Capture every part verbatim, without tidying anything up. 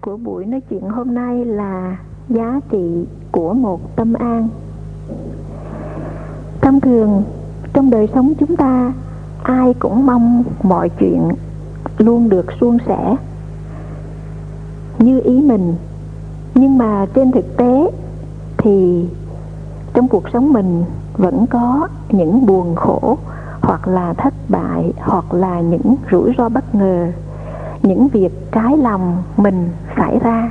của buổi nói chuyện hôm nay là giá trị của một tâm an. Thông thường trong đời sống chúng ta, ai cũng mong mọi chuyện luôn được suôn sẻ như ý mình. Nhưng mà trên thực tế thì trong cuộc sống mình vẫn có những buồn khổ, hoặc là thất bại, hoặc là những rủi ro bất ngờ, những việc trái lòng mình xảy ra.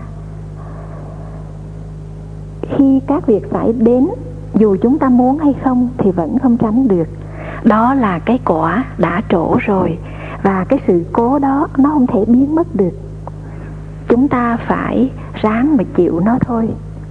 Khi các việc xảy đến, dù chúng ta muốn hay không thì vẫn không tránh được. Đó là cái quả đã trổ rồi, và cái sự cố đó nó không thể biến mất được. Chúng ta phải ráng mà chịu nó thôi.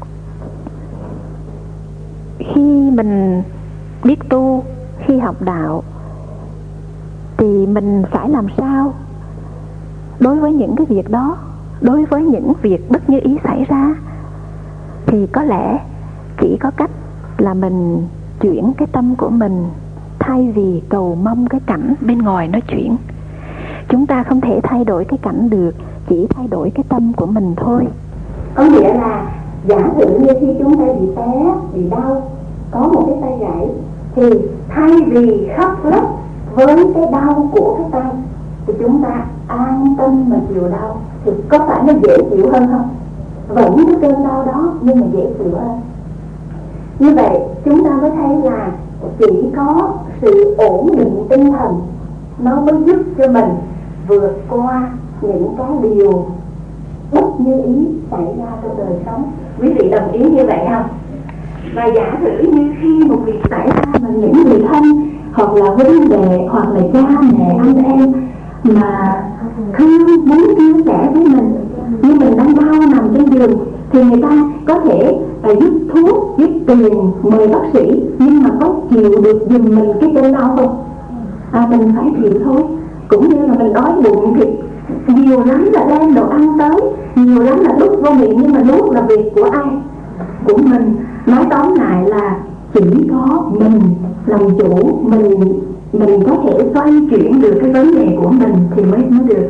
Khi mình biết tu, khi học đạo, thì mình phải làm sao đối với những cái việc đó, đối với những việc bất như ý xảy ra? Thì có lẽ chỉ có cách là mình chuyển cái tâm của mình, thay vì cầu mong cái cảnh bên ngoài nó chuyển. Chúng ta không thể thay đổi cái cảnh được, chỉ thay đổi cái tâm của mình thôi. Có nghĩa là giả sử như khi chúng ta bị té, bị đau, có một cái tay gãy, thì thay vì khóc lóc với cái đau của cái tay, thì chúng ta an tâm mà chịu đau, thì có phải nó dễ chịu hơn không? Vẫn có cơn đau đó nhưng mà dễ chịu hơn. Như vậy chúng ta mới thấy là chỉ có sự ổn định tinh thần nó mới giúp cho mình vượt qua những cái điều bất như ý xảy ra trong đời sống. Quý vị đồng ý như vậy không? Và giả sử như khi một việc xảy ra mà những người thân, hoặc là huynh đệ, hoặc là cha mẹ, anh em mà thương muốn chia sẻ với mình, nhưng mình đang đau nằm trên giường, thì người ta có thể uh, giúp thuốc, giúp tiền, mời bác sĩ, nhưng mà có chịu được giùm mình cái cơn đau không? À, mình phải chịu thôi. Cũng như là mình đói bụng thì nhiều lắm là đem đồ ăn tới, nhiều lắm là đút vô miệng, nhưng mà nuốt là việc của ai? Của mình. Nói tóm lại là chỉ có mình làm chủ, mình mình có thể xoay chuyển được cái vấn đề của mình thì mới mới được.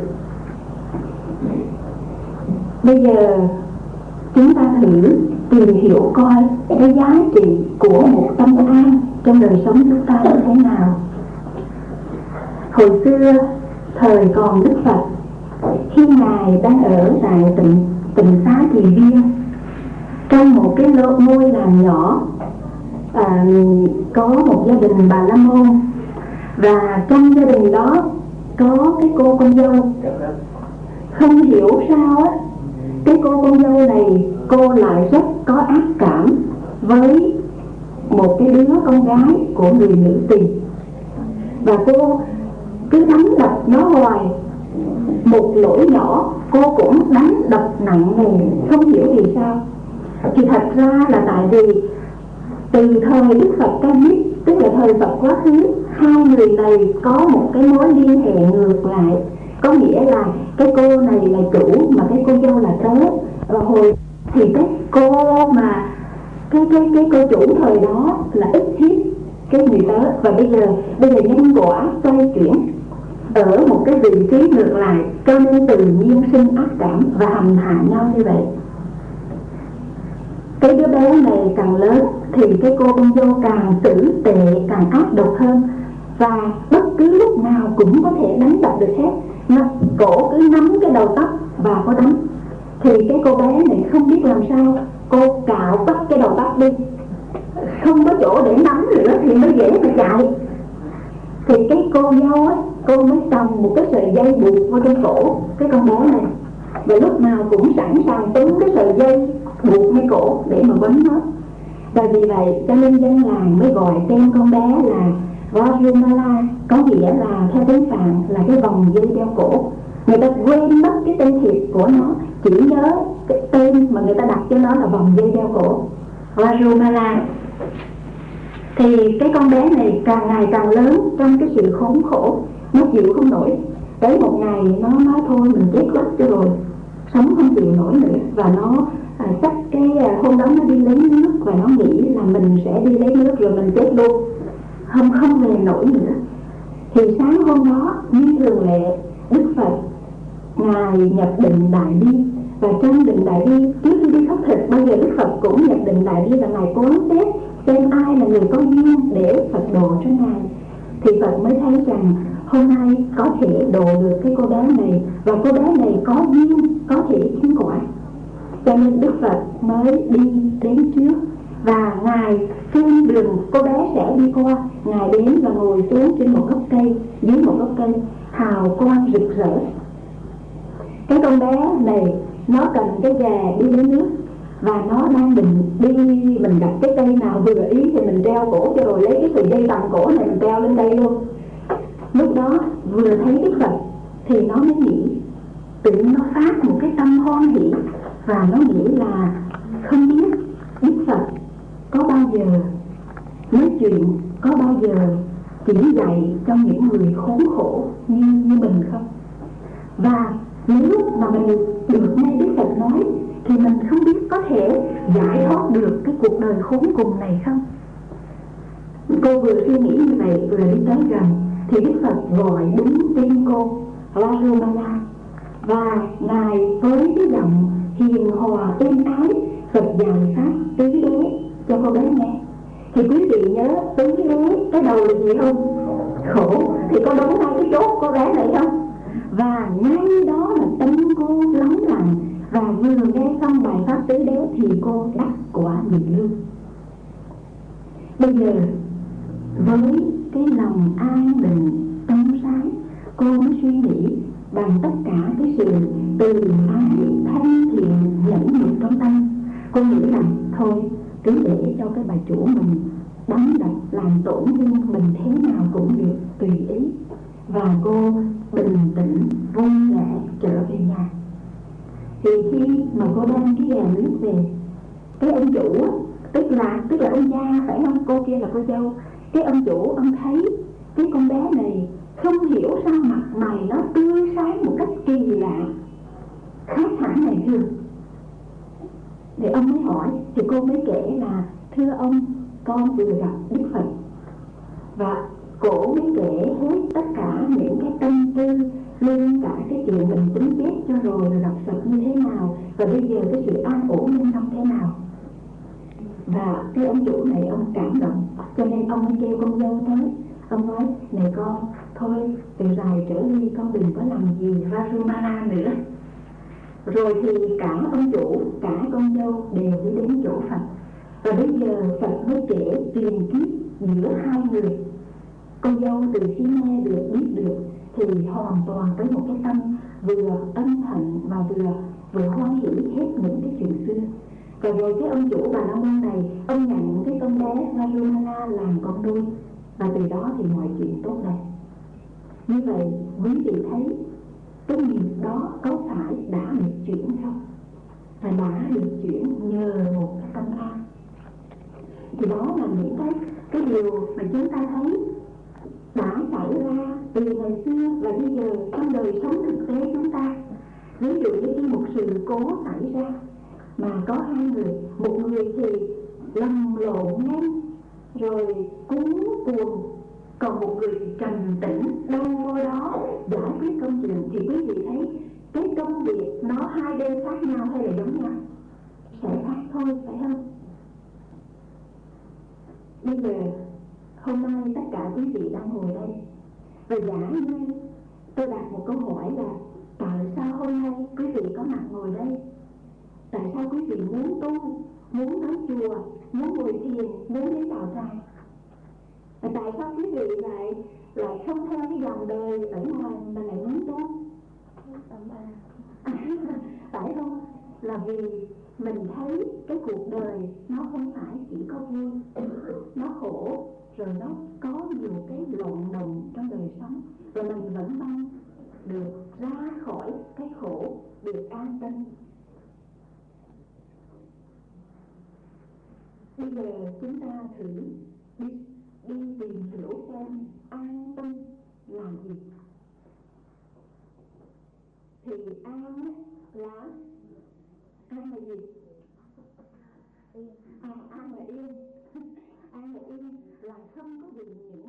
Bây giờ chúng ta thử tìm hiểu coi cái giá trị của một tâm an trong đời sống chúng ta như thế nào. Hồi xưa thời còn Đức Phật, khi Ngài đang ở tại tịnh tịnh xá Kỳ Viên, trong một cái lô, ngôi làng nhỏ, à, có một gia đình Bà La Môn, và trong gia đình đó có cái cô con dâu. Không hiểu sao á, cái cô con dâu này cô lại rất có ác cảm với một cái đứa con gái của người nữ tỳ, và cô cứ đánh đập nó hoài. Một lỗi nhỏ cô cũng đánh đập nặng nề, không hiểu vì sao. Thì thật ra là tại vì từ thời Đức Phật Ca Diếp, tức là thời Phật quá khứ, hai người này có một cái mối liên hệ ngược lại. Có nghĩa là cái cô này là chủ mà cái cô dâu là tớ. Và hồi thì cái cô mà cái cái cái cô chủ thời đó là ít hiếp cái người tớ, và bây giờ bây giờ nhân quả xoay chuyển ở một cái vị trí ngược lại, cho nên tự nhiên sinh ác cảm và hành hạ nhau như vậy. Cái đứa bé này càng lớn thì cái cô con dâu càng tử tệ, càng ác độc hơn, và bất cứ lúc nào cũng có thể đánh đập được hết. Nó cổ cứ nắm cái đầu tóc và có đánh. Thì cái cô bé này không biết làm sao, cô cạo tất cái đầu tóc đi, không có chỗ để nắm nữa thì mới dễ mà chạy. Thì cái cô dâu á, cô mới trồng một cái sợi dây buộc vào trên cổ cái con bé này, và lúc nào cũng sẵn sàng túm cái sợi dây buộc ngay cổ để mà quấn nó. Và vì vậy cho nên dân làng mới gọi tên con bé là Vajrumala, có nghĩa là theo tiếng Phạn là cái vòng dây đeo cổ. Người ta quên mất cái tên thiệt của nó, chỉ nhớ cái tên mà người ta đặt cho nó là vòng dây đeo cổ, Vajrumala. Thì cái con bé này càng ngày càng lớn trong cái sự khốn khổ, nó chịu không nổi. Tới một ngày nó nói thôi mình chết quách cho rồi, sống không chịu nổi nữa. Và nó à, chắc cái à, hôm đó nó đi lấy nước, và nó nghĩ là mình sẽ đi lấy nước rồi mình chết luôn, không không về nổi nữa. Thì sáng hôm đó như thường lệ, Đức Phật Ngài nhập định Đại Bi, Và trong định đại bi, trước khi đi khất thực, bao giờ Đức Phật cũng nhập định đại bi và Ngài cố xét xem ai là người có duyên để Phật độ cho Ngài. Thì Phật mới thấy rằng hôm nay có thể độ được cái cô bé này, và cô bé này có duyên, có thể chứng quả. Cho nên Đức Phật mới đi đến trước, và Ngài trên đường cô bé sẽ đi qua, Ngài đến và ngồi xuống trên một gốc cây, dưới một gốc cây hào quang rực rỡ. Cái con bé này nó cầm cái ghè đi lấy nước, và nó đang định đi, mình gặp cái cây nào vừa ý thì mình treo cổ cho, rồi lấy cái sợi dây tầm cổ này mình treo lên đây luôn. Lúc đó vừa thấy Đức Phật thì nó mới nghĩ, tự nhiên nó phát một cái tâm hoan hỷ, và nó nghĩ là không biết Đức Phật có bao giờ nói chuyện, có bao giờ chỉ dạy cho những người khốn khổ như, như mình không? Và nếu mà mình được nghe Đức Phật nói thì mình không biết có thể giải thoát được cái cuộc đời khốn cùng này không? Cô vừa suy nghĩ như vậy, vừa đi tới gần thì Đức Phật gọi đúng tên cô, Varumana, và Ngài với cái giọng hiền hòa êm ái Phật dạy pháp tứ đế cho cô bé nghe. Thì quý vị nhớ tứ đế cái đầu là gì không? Khổ. Thì có đúng ngay cái chốt cô bé này không? Và ngay đó là tâm cô lắng lặng, và vừa nghe xong bài pháp tứ đế thì cô đắc quả diệu lưu. Bây giờ với cái lòng an định tâm sáng, cô mới suy nghĩ bằng tất cả cái sự từ ái thanh thiện nhẫn nhục trong tâm. Cô nghĩ rằng thôi cứ để cho cái bà chủ mình đánh đập làm tổn thương mình thế nào cũng được, tùy ý. Và cô bình tĩnh vui vẻ trở về nhà. Thì khi mà cô đem cái ghè nước về, cái ông chủ tức là tức là ông gia phải không, cô kia là cô dâu. Cái ông chủ ông thấy cái con bé này không hiểu sao mặt mày nó tươi sáng một cách kỳ lạ, khác hẳn ngày thường. Thì ông mới hỏi, thì cô mới kể là thưa ông, con vừa gặp Đức Phật. Và cổ mới kể hết tất cả những cái tâm tư, luôn cả cái chuyện mình tính biết cho rồi là gặp Phật như thế nào, và bây giờ cái sự an ổn nhân tâm thế nào. Và cái ông chủ này ông cảm động, cho nên ông mới kêu con dâu tới. Ông nói, này con, thôi từ dài trở đi con đừng có làm gì Varumana nữa. Rồi thì cả ông chủ, cả con dâu đều đi đến chỗ Phật. Và bây giờ Phật mới kể truyền kiếp giữa hai người. Con dâu từ khi nghe được, biết được thì hoàn toàn tới một cái tâm vừa ân hận và vừa vừa hoan hỷ hết những cái chuyện xưa. Và rồi cái ông chủ Bà La Môn này, ông nhận cái con bé Varumana làm con nuôi, và từ đó thì mọi chuyện tốt đẹp. Như vậy quý vị thấy cái nghiệp đó có phải đã được chuyển không? Và đã được chuyển nhờ một cái tâm an. Thì đó là những cái cái điều mà chúng ta thấy đã xảy ra từ ngày xưa và bây giờ trong đời sống thực tế chúng ta. Ví dụ như khi một sự cố xảy ra mà có hai người, một người thì lầm lộn nhanh rồi cuống cuồng, còn một người thì trầm tĩnh đang ngồi đó giải quyết công chuyện, thì quý vị thấy cái công việc nó hai bên khác nhau hay là giống nhau? Sẽ khác thôi, phải không? Bây giờ hôm nay tất cả quý vị đang ngồi đây, và giả như tôi đặt một câu hỏi là tại sao hôm nay quý vị có mặt ngồi đây? Tại sao quý vị muốn tu, muốn tới chùa, muốn ngồi thiền, muốn đến đạo tràng? Và tại sao quý vị lại lại không theo cái dòng đời ở ngoài mà lại muốn tu? À, phải không? Là vì mình thấy cái cuộc đời nó không phải chỉ có vui, nó khổ, rồi nó có nhiều cái lộn đồng trong đời sống, và mình vẫn mong được ra khỏi cái khổ, được an tâm. Bây giờ chúng ta thử đi, đi tìm hiểu xem an tâm là gì. Thì an là an là gì? An, an là yên. An là yên là không có gì nhiều.